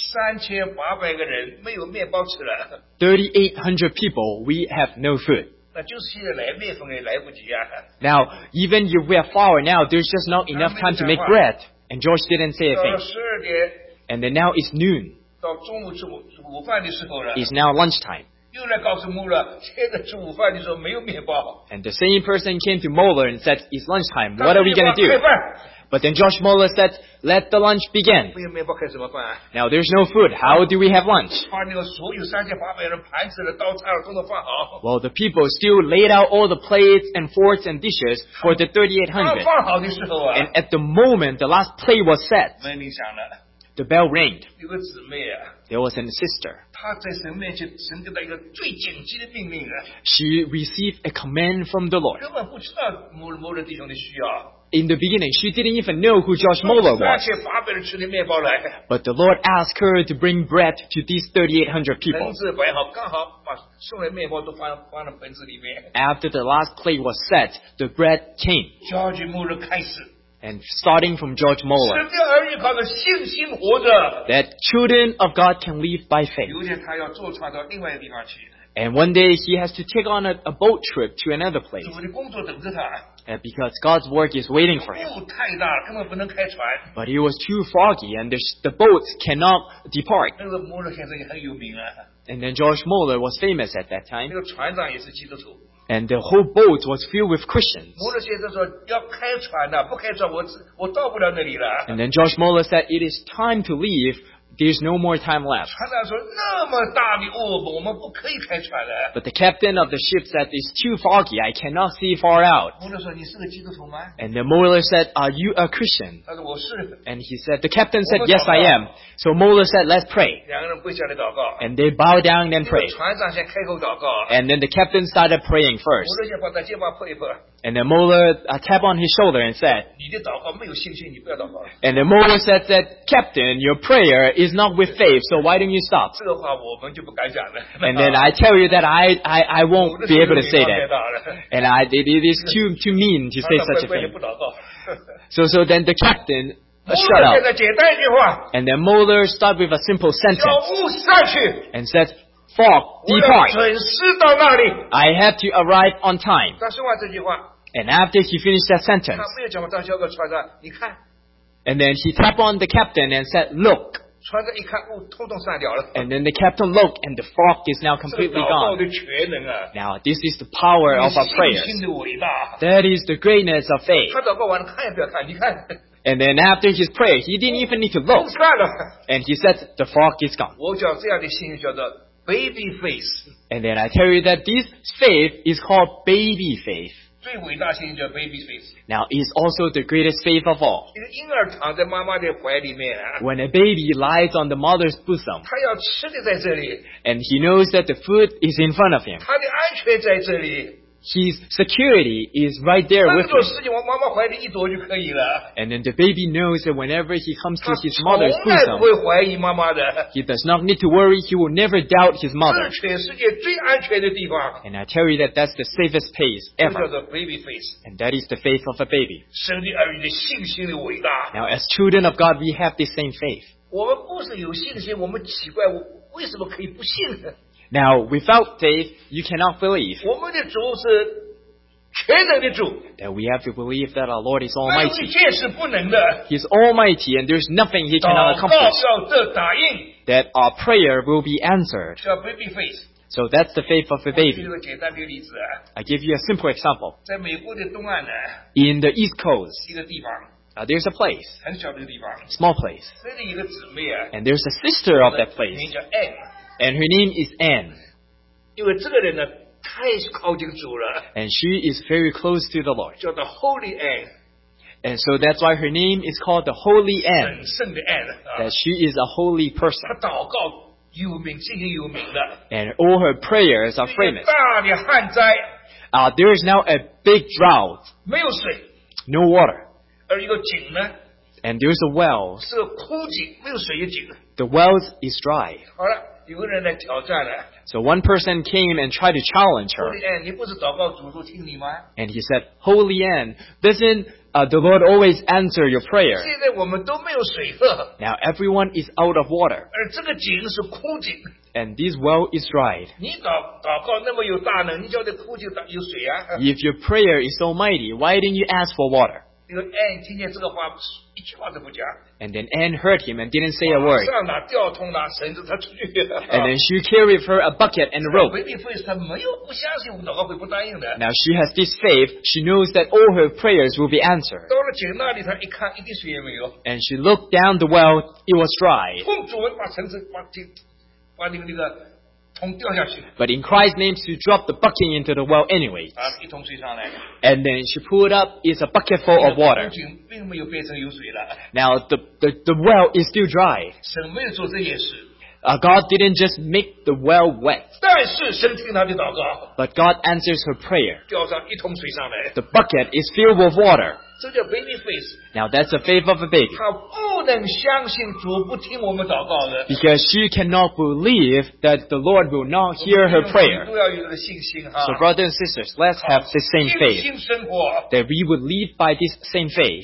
3800个人没有面包吃了， 3,800 people, we have no food. 那就是现在来面粉也来不及啊。 Now, even if we have flour now, there's just not enough time to make bread. And George didn't say a 到了 thing. 12点 And then now it's noon. 到中午吃午饭的时候了， It's now lunchtime. 又来告诉穆勒，现在吃午饭的时候没有面包。 And the same person came to Muller and said, it's lunchtime. What are we going to 开 do? 饭， But then George Muller said, let the lunch begin. 没有面包开什么饭啊？ Now there's no food. How do we have lunch? 把那个所有3800人盘子了、刀叉了，都能放好。 Well, the people still laid out all the plates and forks and dishes for the 刚 3,800. 放好的时候啊， And at the moment the last plate was set, 门铃响了， the bell rang. 有个姊妹啊， There was a sister. 她在神面前，神给她一个最紧急的命令啊， She received a command from the Lord. 根本不知道某人弟兄的需要。 In the beginning, she didn't even know who George Muller was. 3800人吃的面包来， But the Lord asked her to bring bread to these 3,800 people. 盆子摆好，刚好把送来面包都放到盆子里面。 After the last plate was set, the bread came. George Muller 开始， And starting from George Muller, 神的儿女靠着信心活着。 that children of God can live by faith. 有一天他要坐船到另外一个地方去， And one day he has to take on a boat trip to another place 主的工作等着他， because God's work is waiting for him. 雾太大了，根本不能开船。 But it was too foggy and the boats cannot depart. 那个摩尔先生也很有名啊， And then George Muller was famous at that time. 那个船长也是基督徒。 And the whole boat was filled with Christians. 摩尔先生说要开船的，不开船我到不了那里了。 And then George Muller said, it is time to leave. There's no more time left. 船长说那么大的雾，我们不可以开船的。 But the captain of the ship said, it's too foggy. I cannot see far out. 摩尔说你是个基督徒吗？ And then Muller said, are you a Christian? 他说我是。 And he said, the captain said, yes, I am. So Muller said, let's pray. 两个人跪下来祷告。 And they bowed down and 这个 prayed. 船长先开口祷告， And then the captain started praying 摩 first. 尔先把他肩膀碰一碰。 And then Muller tapped on his shoulder and said, 你的祷告没有信心，你不要祷告。 and then Muller said that, Captain, your prayer is not with faith, so why don't you stop? 这个话我们就不敢讲了。 And then I tell you that I 我 won't 的 be 水 able to 平 say 太 that. 大了。 And it is too mean to say 船 such 长 a 乖乖地 thing. 不祷告。 So then the captain 摩 shut 尔现 up. 在简单一句话， And then Muller started with a simple 叫 sentence 雾散去， and said, Fog, 我要 depart. 准时到那里。 I have to arrive on time. 他说完这句话， And after he finished that 他 sentence, 没有讲话，他交给船长，你看， and then he tapped on the captain and said, look. 船长一看，雾通通散掉了。 And then the captain looked and the fog is now 这个 completely 祷告 gone. 的全能啊， Now, this is the power of our 信 prayers. 心的伟大。 That is the greatness of faith. 他祷告完了，看也不要看，你看， And then after his prayer, he didn't even need to 雾 look. 散了。 And he said, the fog is gone. 我叫这样的信心叫做 baby face， And then I tell you that this faith is called baby faith. 最伟大信心叫 baby face。 Now, it's also the greatest faith of all. 一个婴儿躺在妈妈的怀里面啊， When a baby lies on the mother's bosom, 他要吃的在这里， and he knows that the food is in front of him, 他的安全在这里， his security is right there 那 with 么多 him. 事情往妈妈怀里一躲就可以了。 And then the baby knows that whenever he comes 他 to his 从 mother's 来不 bosom, 会怀疑妈妈的， he does not need to worry. He will never doubt his 这 mother. 是全世界最安全的地方， And I tell you that that's the safest place 这 ever. 叫做 baby face。 And that is the faith of a baby. 神的儿女的信心的伟大。 Now, as children of God, we have this same faith. 我们不是有信心，我们奇怪我为什么可以不信呢？ Now, without faith, you cannot believe 我们的主是全能的主， that we have to believe that our Lord is 没有一 Almighty. 件是不能的。 He is Almighty, and there's nothing He 祷 cannot 告 accomplish. 要得答应， That our prayer will be answered. 叫 baby face。 So that's the faith of a 举 baby. 个简单的例子啊， I give you a simple example. 在美国的东岸呢， In the East Coast, 一个地方， there's a place, 很小的地方， small place, 那里有个姊妹啊， and there's a sister of that place, 名叫 Anne， and her name is Anne, 因为这个人呢太靠近主了， and she is very close to the Lord. 叫做 Holy Anne， And so that's why her name is called the Holy Anne, 神圣的 Anne 啊 that，she is a holy 她 person, 祷告有名，信心有名的， and all her prayers are 一个 famous. 大的旱灾， There is now a big drought, 没有水， no water, 而一个井呢 and there's a well. 是个枯井，没有水的井。 The wells is dry. 好了，有个人来挑战了， So one person came and tried to challenge her, Holy Anne，你不是祷告主听你吗？ and he said, Holy Anne, doesn't the Lord always answer your prayer? 现在我们都没有水喝， Now everyone is out of water, 而这个井是枯井。 and this well is dried. 你祷告那么有大能，你叫这枯井有水啊？ If your prayer is so mighty, why didn't you ask for water? 这个 Anne 听见这个话，一句话都不讲， And then Anne heard him and didn't say a word. 上拿吊桶拿绳子，他出去了。 And then she carried with her a bucket and a rope. baby face 他没有不相信我们祷告会不答应的。 Now she has this faith. She knows that all her prayers will be answered. 到了井那里，他一看一滴水也没有， And she looked down the well. It was dry. 砰！主人把绳子把那个桶掉下去， But in Christ's name, she dropped the bucket into the well anyway. 啊，一桶水上来， And then she pulled up, it's a bucket full of 枯 water. 井并没有变成有水了。 Now the well is still dry. 神没有做这件事， God didn't just make the well wet, 但是神听他的祷告， but God answers her prayer. 掉上一桶水上来， The bucket is filled with water. 这叫 baby face。 Now that's the faith of a baby. 他不能相信主不听我们祷告的。 Because she cannot believe that the Lord will not hear her 我 prayer. 们都要有这个信心哈。 So brothers and sisters, let's have the same 信 faith. 心生活。 That we would live by this same faith.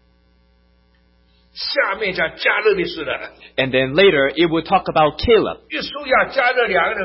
下面讲加勒的事了。 And then later it will talk about Caleb. 约书亚加勒两个人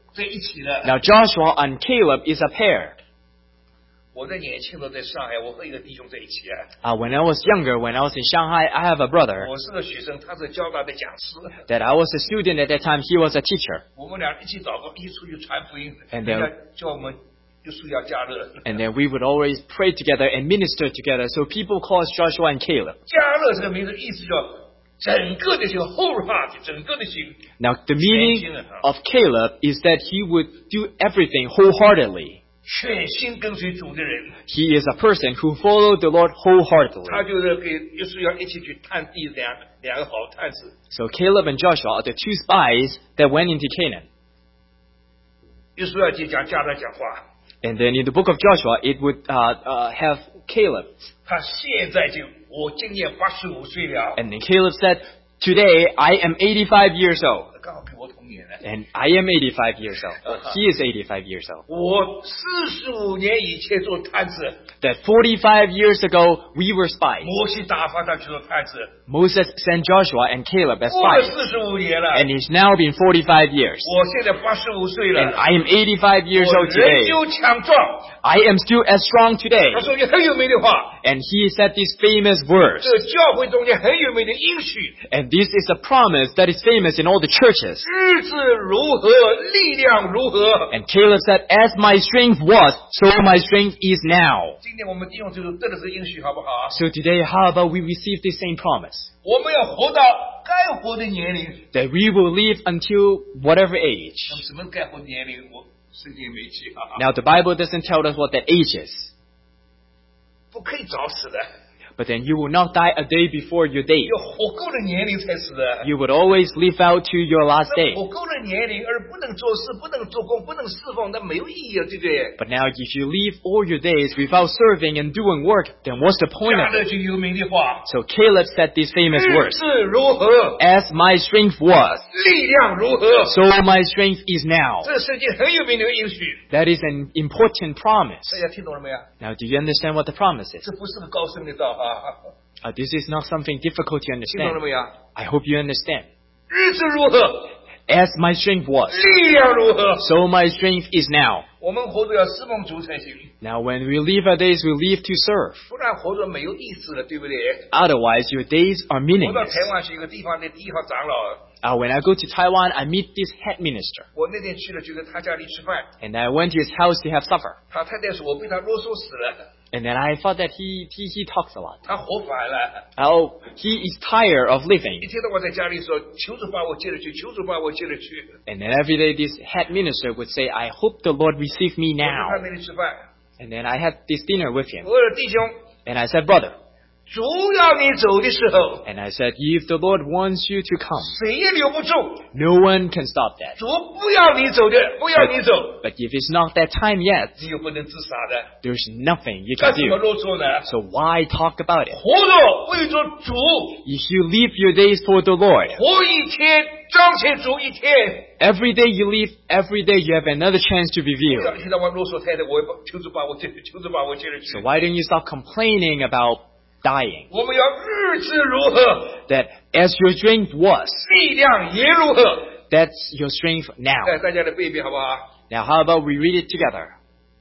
在一起了。 Now Joshua and Caleb is a pair. 我在年轻的在上海，我和一个弟兄在一起啊。 When I was younger, when I was in Shanghai, I have a brother 我是个学生，他是交大的讲师。 that I was a student at that time. He was a teacher. 我们俩一起祷告，一起出去传福音。 And 人家叫我们有时要加热。 And then we would always pray together and minister together. So people call us Joshua and Caleb. 加热这个名字意思叫整个的心 whole heart， 整个的心。 Now the meaning of Caleb is that he would do everything wholeheartedly. 全心跟随主的人， He is a person who followed the Lord wholeheartedly. 他就是给约书亚一起去探地两个好探子。 So Caleb and Joshua are the two spies that went into Canaan. 约书亚就讲加勒讲话， And then in the book of Joshua, it would have Caleb. 他现在就我今年85岁了， And then Caleb said, "Today I am 85 years old." 刚好跟我同年了。 And I am 85 years old. He is 85 years old. 我45年以前做探子， That 45 years ago, we were spies. 摩西打发他去做探子， Moses sent Joshua and Caleb as 过了 spies. 45年了， And it's now been 45 years. 我现在85岁 And 了， I am 85 years 我 old 仍 today. 旧强壮。 I am still as strong today. 他说句很有名的话， And he said these famous words. 这教会中间很有名的应许， And this is a promise that is famous in all the churches. 日子如何，力量如何。 And Caleb said, "As my strength was, so my strength is now." 今天我们弟兄就是得的是应许，好不好？ So today, how about we receive the same promise? 我们要活到该活的年龄。 That we will live until whatever age. 那么什么该活的年龄？我圣经没记啊， Now the Bible doesn't tell us what that age is. 不可以早死的， But then you will not die a day before your date. 要活够了年龄才死的。 You would always live out to your last 那 day. 活够了年龄而不能做事、不能做工、不能侍奉，那没有意义了，对不对？ But now if you live all your days without serving and doing work, then what's the point 加 of 勒 it? 句有名的话， So Caleb said these famous 日 words. 子如何， As my strength was, 力量如何。 so my strength is now. 这是圣经很有名的应许， That is an important promise. 大家听懂了没有？ Now do you understand what the promise is? 这不是个高深的道啊， This is not something difficult to 听懂了 understand. 没有？ I hope you understand. 日子如何， As my strength was, 力量如何。 so my strength is now. 我们活着要侍奉主才行， Now when we live our days, we live to serve. 不然活着没有意思了，对不对？ Otherwise, your days are 我到 meaningless. 台湾是一个地方的第一号长老， When I go to Taiwan, I meet this head minister. 我那天去了，就在他家里吃饭， And I went to his house to have supper. 他太太说我被他啰嗦死了， And then I thought that he talks a lot. 他活烦了， Oh, he is tired of 一 living. 天到晚在家里说求主把我接了去，求主把我接了去。 And then every day this head minister would say, I hope the Lord receive me 我在他 now. 那里吃饭， And then I had this dinner with him. 我说弟兄， And I said, brother. 主要你走的时候， And I said, if the Lord wants you to come, 谁也留不住。 no one can stop that. 主不要你走的，不要你走， But if it's not that time yet, 你又不能自杀的， there's nothing you 干 can 什么 do. 啰嗦呢？ So why talk about it? 活着为着主， If you live your days for the Lord, 活一天彰显主一天。 every day you live, every day you have another chance to be 不要 revealed. 一天到晚啰嗦太太，我求主把我接了，求主把我接了去 So。why don't you stop complaining about dying? 我们要日子如何， That as your strength was, 力量也如何。 that's your strength now. 大家来背一遍好不好？ Now how about we read it together?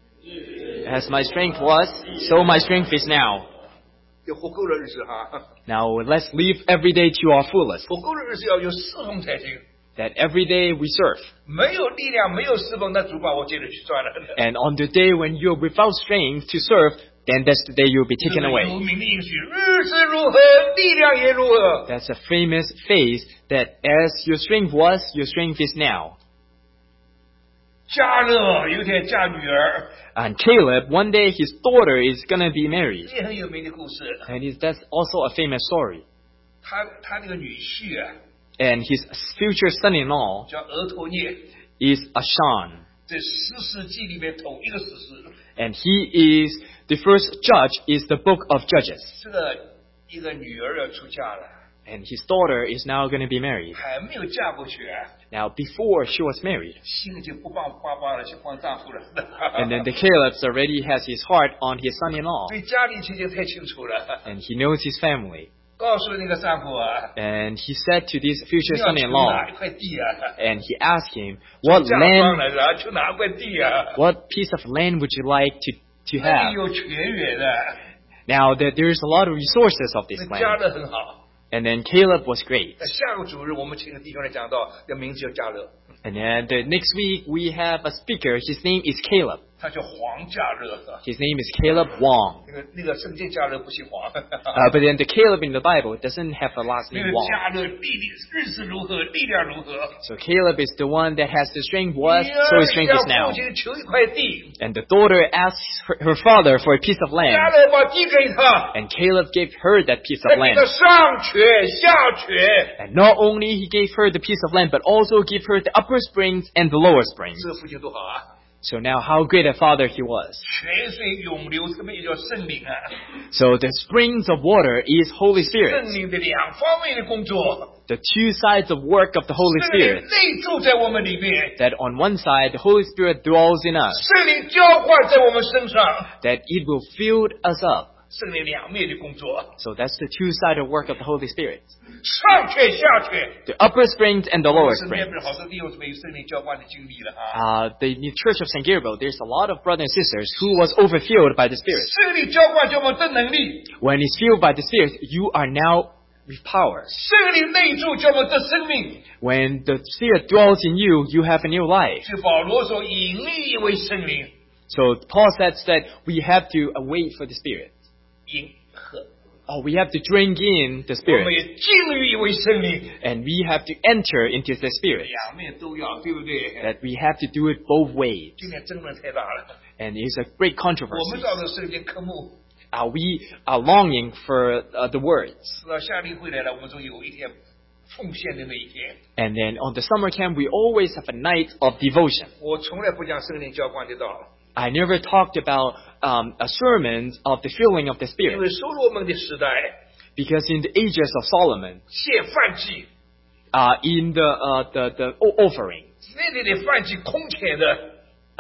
As my strength was, so my strength is now. 要活够了日子哈， Now let's live every day to our fullest. 活够了日子要有侍奉才行。 That every day we serve. 没有力量，没有侍奉，那主把我接了去算了。 And on the day when you're without strength to serve, then that's the day you'll be 这 taken 是有 away. 名的应许，日子如何，力量也如何。 That's a famous phrase that as your strength was, your strength is now. 加勒有一天嫁女儿， And Caleb, one day his daughter is gonna be married. 也很有名的故事。 And that's also a famous story. 他那个女婿啊， And his future son-in-law 叫俄托涅， is Ashan. 在诗世纪里面统一个史诗。 And he is, the first judge is the book of Judges. 这个一个女儿要出嫁了， And his daughter is now gonna be married. 还没有嫁过去啊， Now before she was married, 心里就不帮爸爸了，去帮丈夫了。 and then the Caleb already has his heart on his son-in-law. 对家里情形太清楚了。 And he knows his family. 告诉那个丈夫啊， And he said to this 你 future 要求哪 son-in-law, 一块地啊？ and he asked him, what 嫁妆 land, 来着，求哪块地啊？ what piece of land would you like to 那 have? 里有泉源的， Now, there's a lot of resources of this 那加 land. 勒很好。 And then Caleb was great. 那下个主日我们请个弟兄来讲到，这名字叫加勒， And then the next week we have a speaker. His name is Caleb. 他叫黄加勒。 His name is Caleb Wong. 那个圣经加勒不姓黄， But then the Caleb in the Bible doesn't have a last 那 name 个 Wong. 加勒日子如何，力量如何？ So Caleb is the one that has the strength was, 女 so 儿 his strength is 向 now. 父亲求一块地， And the daughter asks her father for a piece of 加 land. 勒把地给他， And Caleb gave her that piece 他 of 给 land. 他上泉下泉， And not only he gave her the piece of land, but also gave her the upper springs and the lower springs. 这父亲多好啊！ So now how great a father he was. 泉水永流，这么也叫圣灵啊！ So the springs of water is Holy 圣 Spirit. 灵的两方面的工作， The two sides of work of the Holy 圣灵 Spirit. 内住在我们里面， That on one side, the Holy Spirit dwells in us. 圣灵浇灌在我们身上， That it will fill us up. 圣灵两面的工作， So that's the two-sided work of the Holy Spirit. 上泉下泉。 The upper springs and the lower 身边 springs. 不是好多弟兄姊妹有圣灵浇灌的经历了啊！ The Church of St. Gabriel, there's a lot of brothers and sisters who was overfilled by the Spirit. 圣灵浇灌就我们的能力， When it's filled by the Spirit, you are now with power. 圣灵内住叫我们的生命。 When the Spirit dwells in you, you have a new life. 是保罗说引力为圣灵， So Paul says that we have to wait for the Spirit. 引喝， We have to drink in the 我们 Spirit. 也进入一位圣灵， And we have to enter into the Spirit. 两面都要，对不对？ That we have to do it both ways. 今天争论太大了。 And it's a great 我们 controversy. 照着圣经科目， We are longing for the words. 直到夏令会来了，我们说有一天奉献的那一天。 And then on the summer camp, we always have a night of devotion. 我从来不讲圣灵浇灌的道， I never talked about a sermon of the filling of the 因 Spirit. 为所罗门的时代 Because in the ages of Solomon, 献饭祭， in the offering, 那里的饭祭空前的，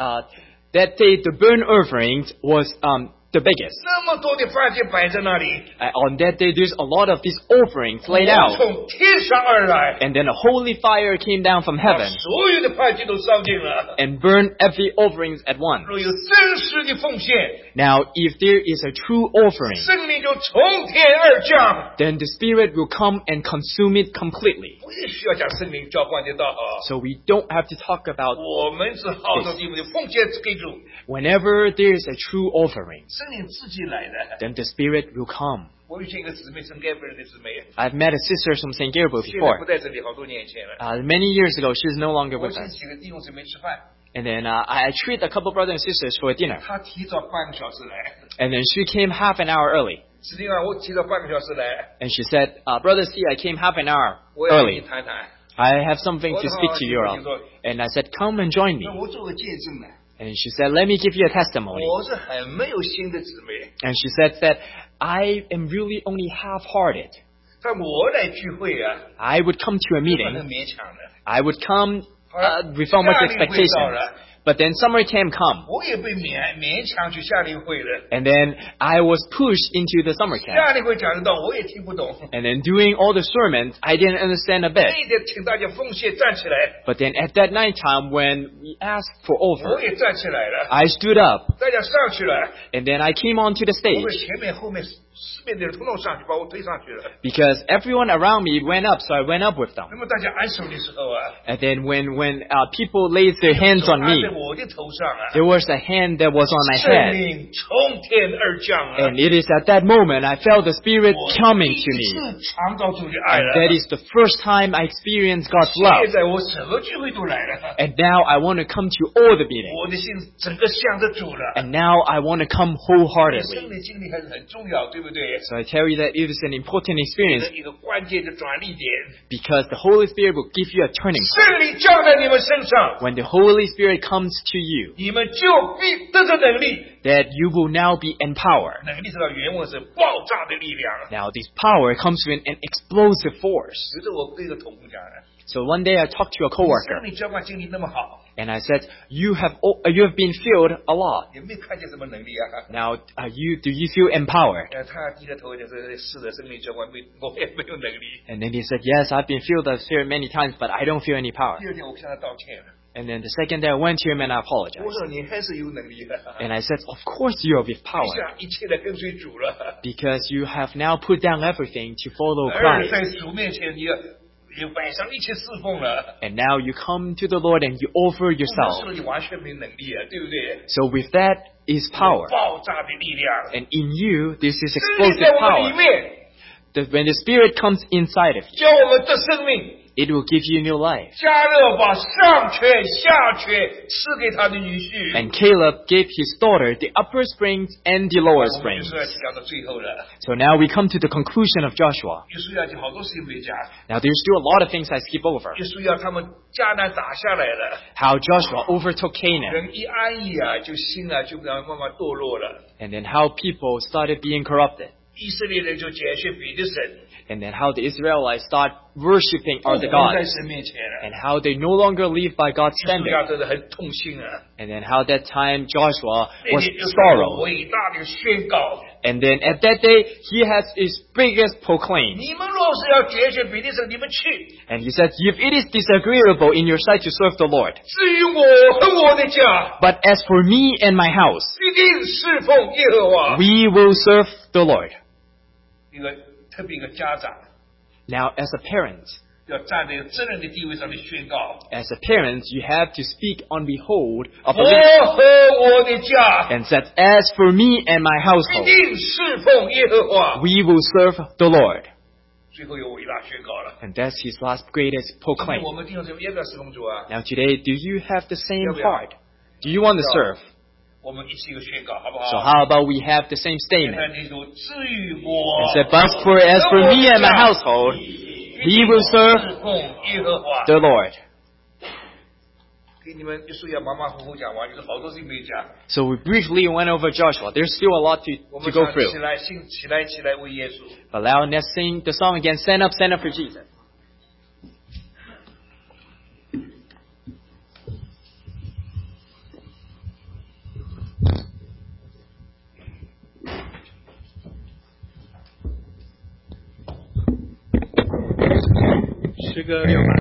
that day the burnt offerings was the biggest. 那么多的饭祭摆在那里， On that day, there's a lot of these offerings laid 火 out. 从天上而来， And then a holy fire came down from 把 heaven 所有的饭祭都烧尽了。 and burned every offerings at once. 若有真实的奉献， Now, if there is a true offering, 圣灵就从天而降。 then the Spirit will come and consume it completely. 不需要讲圣灵浇灌的道啊， So we don't have to talk about 我们是号召弟兄的奉献给主， whenever there is a true offering, 圣灵自己来的。 then the Spirit will come. 我遇见一个姊妹，圣盖布尔的姊妹， I've met a sister from St. Gabriel 现在不 before. 在这里，好多年前了。 Many years ago, she's no longer 我 with 请 us. 几个弟兄姊妹吃饭， And then I treat a couple brothers and sisters for dinner. 他提早半个小时来。 And then she came half an hour early. 实际上我提早半个小时来， And she said, Brother C, I came half an hour 我要跟你 early. 谈谈。 I have something to 我说 speak to you 好， about. 你说。 And I said, come and join me. 那我做个见证呢。 And she said, let me give you a testimony. 我是很没有心的姊妹， And she said that I am really only half-hearted. 但我来聚会啊， I would come to a 很 meeting. 勉强的。 I would come without much 夏令会到 expectation. 了， But then summer camp come. 我也被勉强去夏令会了。 And then I was pushed into the summer camp. 夏令会讲的道我也听不懂。 And then doing all the sermons, I didn't understand a 那 bit. 一天请大家奉献站起来， But then at that night time when we asked for 我 offer, 也站起来了， I stood up. 大家上去了， And then I came onto the 我们 stage. 前面后面四面的人统统上去，把我推上去了。 Because everyone around me went up, so I went up with them. 那么大家按手的时候啊， And then when people laid their hands 手 on 按 me, 在我的头上啊， there was a hand that was on my 圣 head. 灵从天而降啊， And it is at that moment I felt the Spirit 我 coming 第 to 一 me. 次尝到主的爱 And 了。 that is the first time I experienced God's love. 现在我什么聚会都来了， And now I want to come to all the meetings. 我的心整个向着主了。 And now I want to come 圣 wholeheartedly. 灵经历还是很重要，对不对？ So I tell you that it is an important experience 一个关键的转捩点， because the Holy Spirit will give you a turning point. 圣灵降在你们身上， When the Holy Spirit comes to you, 你们就必得着能力。 that you will now be empowered. 能力知道原文是爆炸的力量。 Now this power comes with an explosive force. 有时候我对着同工讲呢， So one day I talked to a 圣 coworker 灵浇灌经历那么好， and I said, you have been filled a lot. 也没看见什么能力啊。 Now, do you feel empowered? 他低着头就是是的，圣灵浇灌，我也没有能力。 And then he said, yes, I've been filled the Spirit many times, but I don't feel any power. 第二天我向他道歉了， And then the second day I went to him and I 我 apologized. 说你还是有能力的， And I said, of course you have 一 power, 下一切的跟随主了。 because you have now put down everything to follow 而 Christ. 在主面前，你摆上一切侍奉了。 And now you come to the Lord and you offer 不能 yourself. 说你完全没能力啊，对不对？ So with that is power. 爆炸的力量， And in you, this is 圣灵在 explosive 我们里 power. 面， That when the Spirit comes inside of you, 教我们得生命。 it will give you new life. 加勒把上权下权赐给他的女婿。 And Caleb gave his daughter the upper springs and the lower 我们就 springs. 是要讲到最后了。 So now we come to the conclusion of Joshua. 约书亚就好多事情没讲， Now there's still a lot of things I skip over. 约书亚他们迦南打下来了， How Joshua overtook Canaan. 人一安逸啊，就心啊就慢慢堕落了。 And then how people started being corrupted. 以色列人就拣选别的神， And then how the Israelites start worshiping 不 other 活在 gods. 神面前了。 And how they no longer live by God's 约书亚 standard. 真的很痛心啊！ And then how that time Joshua 那 was 天就是 sorrow. 伟大的宣告： And then at that day, he has his biggest proclaim. 你们若是要拣选别的神，你们去； And he said, if it is disagreeable in your sight to serve the Lord, 至于我和我的家， but as for me and my house, 必定侍奉耶和华。 we will serve the Lord. 特别一个家长 Now, as a parent, 要站在责任的地位上的宣告： as a parent, you have to speak on behalf of 我 a leader 和我的家 and said, as for me and my 必 household, 定侍奉耶和华。 we will serve the Lord. 最后有伟大宣告了。 And that's his last greatest 今天 proclaim. 我们弟兄姊妹要不要侍奉主啊？ Now today, do you have the same Yeah, we are. heart? Do you want to serve? 我们一起一个宣告，好不 So 好？ how about we have the same 现 statement? 在你说，至于我 And said, but as for me and my household, we will serve 侍奉耶和华。 the Lord. 给你们就是要马马虎虎讲完，就是好多事情没讲。 So we briefly went over Joshua. There's still a lot 我 to 们 go 想 through. 起来为耶稣。 But now let's sing the song again, Stand Up for Jesus.